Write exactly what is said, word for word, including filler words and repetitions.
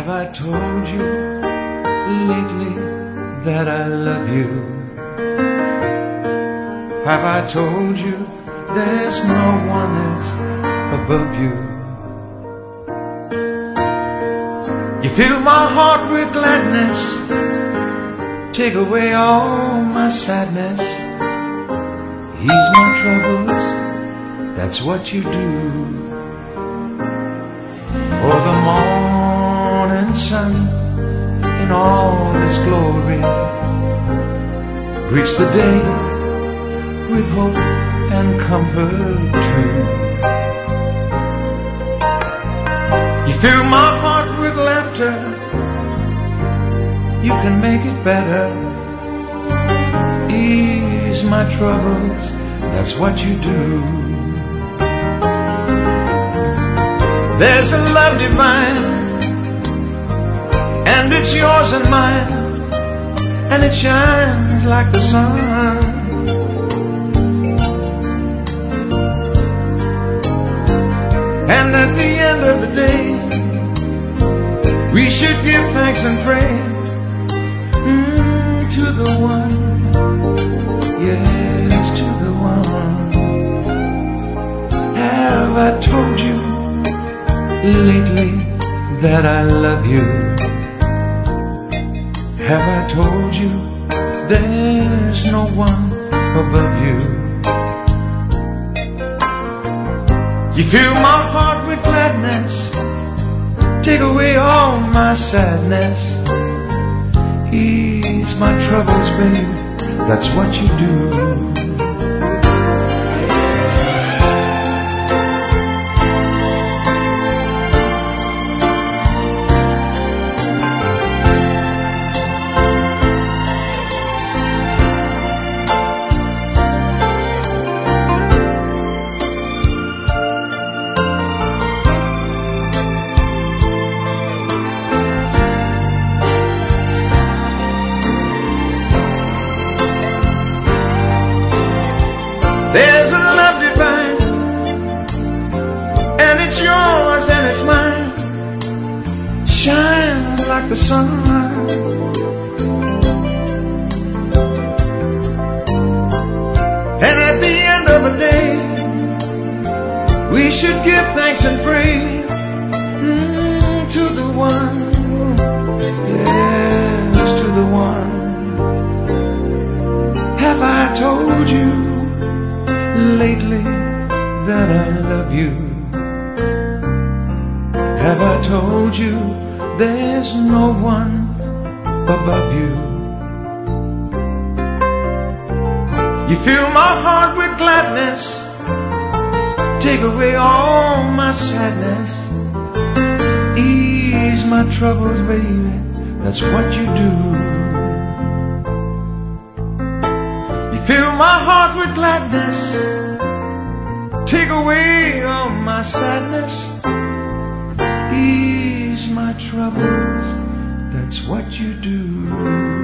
Have I told you lately that I love you? Have I told you there's no one else above you? You fill my heart with gladness, take away all my sadness, ease my troubles, that's what you do. Oh, the morning sun in all its glory greets the day with hope and comfort true. You fill my heart with laughter, you can make it better, ease my troubles, that's what you do. There's a love divine, and it's yours and mine, and it shines like the sun. And at the end of the day, we should give thanks and pray mm, to the one, yes, to the one. Have I told you lately that I love you? Have I told you there's no one above you? You fill my heart with gladness, take away all my sadness, ease my troubles, babe, that's what you do. There's a love divine, and it's yours and it's mine, shines like the sun. And at the end of the day, we should give thanks and pray mm, to the one, yes, to the one. Have I told you lately that I love you? Have I told you there's no one above you? You fill my heart with gladness, take away all my sadness, ease my troubles, baby, that's what you do. Fill my heart with gladness, take away all my sadness, ease my troubles, that's what you do.